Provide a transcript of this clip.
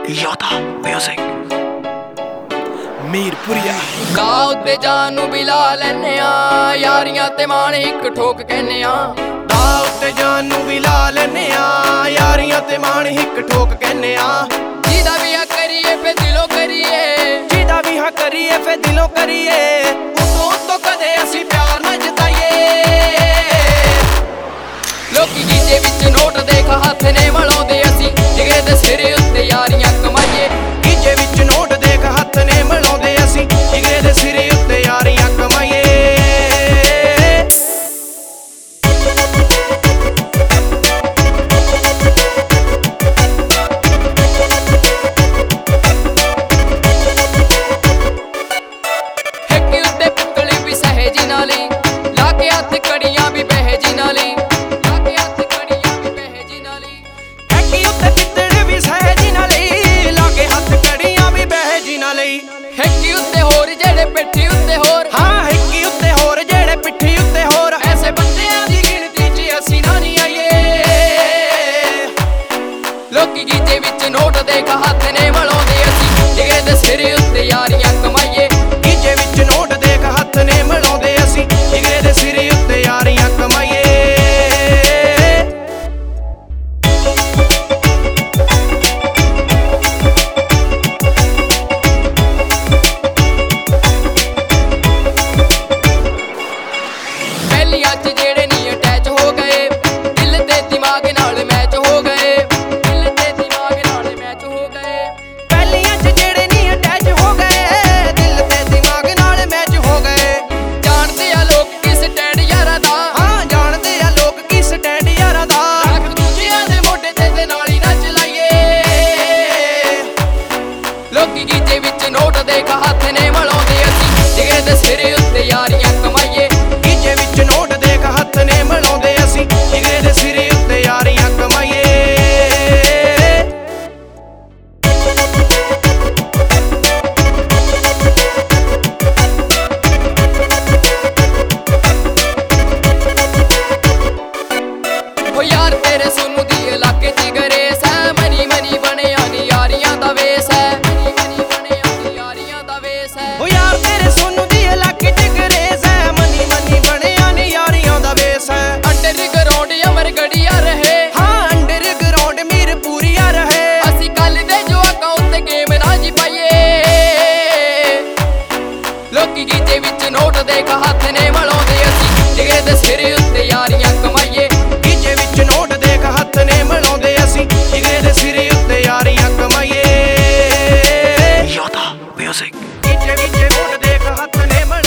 Yoda Music मीरपुरिया ਗਾ ਉੱਤੇ ਜਾਨ ਨੂੰ ਵੀ ਲਾ ਲੈਨੇ ਆ ਯਾਰੀਆਂ ਤੇ ਮਾਣ ਇੱਕ ਠੋਕ ਕਹਿੰਨੇ ਆ ਗਾ ਉੱਤੇ ਜਾਨ ਨੂੰ ਵੀ ਲਾ ਲੈਨੇ ਆ ਯਾਰੀਆਂ ਤੇ ਮਾਣ ਇੱਕ ਠੋਕ ਕਹਿੰਨੇ ਆ ਜਿਹਦਾ ਵੀ ਆ ਕਰੀਏ ਫੇ ਦਿਲੋਂ ਕਰੀਏ ਜਿਹਦਾ ਵੀ ਹਾਂ ਕਰੀਏ ਫੇ ਦਿਲੋਂ ਕਰੀਏ ਉਤੋਂ ਕਦੇ ਅਸੀਂ ਪਿਆਰ ਨਾ ਜਤਾਈਏ ਲੋਕੀ ਗੀਜੇ ਵਿੱਚ ਨੋਟ ਦੇਖ ਹੱਥ ਨੇ ਮਲਾਉਂਦੇ ਅਸੀਂ ਜਿਗਰੇ ਦੇ ਸਿਰ ਉੱਤੇ ਯਾਰੀਆਂ ਕਮਾਈਏ ਗੀਜੇ ਵਿੱਚ ਨੋਟ ਦੇਖ ਹੱਥ ਨੇ ਮਲਾਉਂਦੇ ਅਸੀਂ ਜਿਗਰੇ ਦੇ ਸਿਰ ਉੱਤੇ ਯਾਰੀਆਂ ਕਮਾਈਏ ਹੈਕੀ ਉੱਤੇ ਪਿੱਤਲ ਵੀ ਸਹਿਜੀ ਨਾਲੀ ਲਾ ਕੇ ਹੱਥ ਕੜੀਆਂ ਵੀ ਬਹਿਜੀ ਨਾਲੀ ਹੈਕੀ ਉੱਤੇ ਹੋਰ ਜਿਹੜੇ ਪਿੱਠੀ ਉੱਤੇ ਹੋਰ ਹਾਂ ਹੈਕੀ ਉੱਤੇ ਹੋਰ ਜਿਹੜੇ ਪਿੱਠੀ ਉੱਤੇ ਹੋਰ ਐਸੇ ਬੰਦਿਆਂ ਦੀ ਗਿਣਤੀ 'ਚ ਅਸੀਂ ਨਾ ਨਹੀਂ ਆਈਏ ਲੋਕੀ ਗੀਜੇ ਵਿੱਚ ਨੋਟ ਦੇਖ ਹੱਥ ਨੇ ਮਲਾਉਂਦੇ ਅਸੀਂ ਜਿਗਰੇ ਦੇ ਸਿਰ ਉੱਤੇ ਯਾਰੀਆਂ ਕਮਾਈਏ ਗੀਜੇ ਵਿੱਚ ਨੋਟ ਦੇਖ ਹੱਥ ਨੇ ਮਲਾਉਂਦੇ ਅਸੀਂ ਜਿਗਰੇ ਦੇ ਸਿਰ ਉੱਤੇ ਯਾਰੀਆਂ ਕਮਾਈਏ ਜਿਹੜੇ ਨਹੀਂ ਅਟੈਚ ਹੋ ਗਏ ਦਿਲ ਤੇ ਦਿਮਾਗ ਨਾਲ ਮੈਚ ਹੋ ਗਏ ਦਿਲ ਤੇ ਦਿਮਾਗ ਨਾਲ ਮੈਚ ਹੋ ਗਏ ਪਹਿਲੀਆਂ 'ਚ ਜਿਹੜੇ ਨਹੀਂ ਅਟੈਚ ਹੋ ਗਏ ਦਿਲ ਤੇ ਦਿਮਾਗ ਨਾਲ ਮੈਚ ਹੋ ਗਏ ਜਾਣਦੇ ਆ ਲੋਕ ਕਿਸ ਸਟੈਂਡ ਯਾਰਾਂ ਦਾ ਹਾਂ ਜਾਣਦੇ ਆ ਲੋਕ ਕੀ ਸਟੈਂਡ ਯਾਰਾਂ ਦਾ ਰੱਖ ਦੂਜਿਆਂ ਦੇ ਮੋਢੇ ਤੇ ਨਾਲ ਹੀ ਨਾ ਚਲਾਈਏ ਲੋਕੀ ਗੀਜੇ ਵਿੱਚ ਨੋਟ ਦੇਖ ਹੱਥ ਨੇ ਮਲਾਉਂਦੇ ਅਸੀਂ ਜਿਗਰੇ ਦੇ ਸਿਰ ਉੱਤੇ ਯਾਰੀਆਂ ਕਮਾਈਏ ਗੀਜੇ ਵਿੱਚ ਨੋਟ ਦੇਖ ਹੱਥ ਨੇ ਮਲਾਉਂਦੇ ਅਸੀਂ ਜਿਗਰੇ ਦੇ ਸਿਰ ਉੱਤੇ ਯਾਰੀਆਂ ਕਮਾਈਏ ਓ ਯਾਰ ਤੇਰੇ ਸੋਨੂ ਦੀ ਇਲਾਕੇ 'ਚ ਗਰੇਸ ਹੈ ਮਨੀ ਮਨੀ ਬਣਿਆ ਨੀ ਯਾਰੀਆਂ ਦਾ ਵੇਸ ਹੈ ਮਨੀ ਮਨੀ ਬਣਿਆ ਨੀ ਯਾਰੀਆਂ ਦਾ ਵੇਸ ਹੈ ਓ ਯਾਰ ਤੇਰੇ ਸੋਨੂ ਦੀ ਇਲਾਕੇ 'ਚ ਗਰੇਸ ਹੈ ਮਨੀ ਮਨੀ ਬਣਿਆ ਨੀ ਯਾਰੀਆਂ ਦਾ ਵੇਸ ਹੈ ਅੰਡਰ ਗਰਾਉਂਡ ਅਮਰ ਗੜੀਆ ਰਹੇ ਹਾਂ ਅੰਡਰ ਗਰਾਉਂਡ ਮੀਰਪੁਰੀਆ ਰਹੇ ਅਸੀਂ ਕੱਲ ਦੇ ਜੋ ਅਕਾਊਂਟ ਤੇ ਗੇਮ ਨਾ ਜੀ ਪਾਈਏ ਲੋਕੀ ਗੀਜੇ ਵਿੱਚ ਨੋਟ ਦੇਖ ਹੱਥ ਨੇ ਮਲਾਉਂਦੇ ਅਸੀਂ ਜਿਗਰੇ ਦੇ ਸਿਰ ਉੱਤੇ ਯਾਰੀਆਂ ਕਮਾਈਏ ਗੀਜੇ ਵਿੱਚ ਨੋਟ ਦੇਖ ਹੱਥ ਨੇ ਮਲਾਉਂਦੇ ਅਸੀਂ ਜਿਗਰੇ ਦੇ ਸਿਰ ਉੱਤੇ ਯਾਰੀਆਂ ਕਮਾਈਏ Yoda Music ਗੀਜੇ ਵਿੱਚ ਨੋਟ ਦੇਖ ਹੱਥ ਨੇ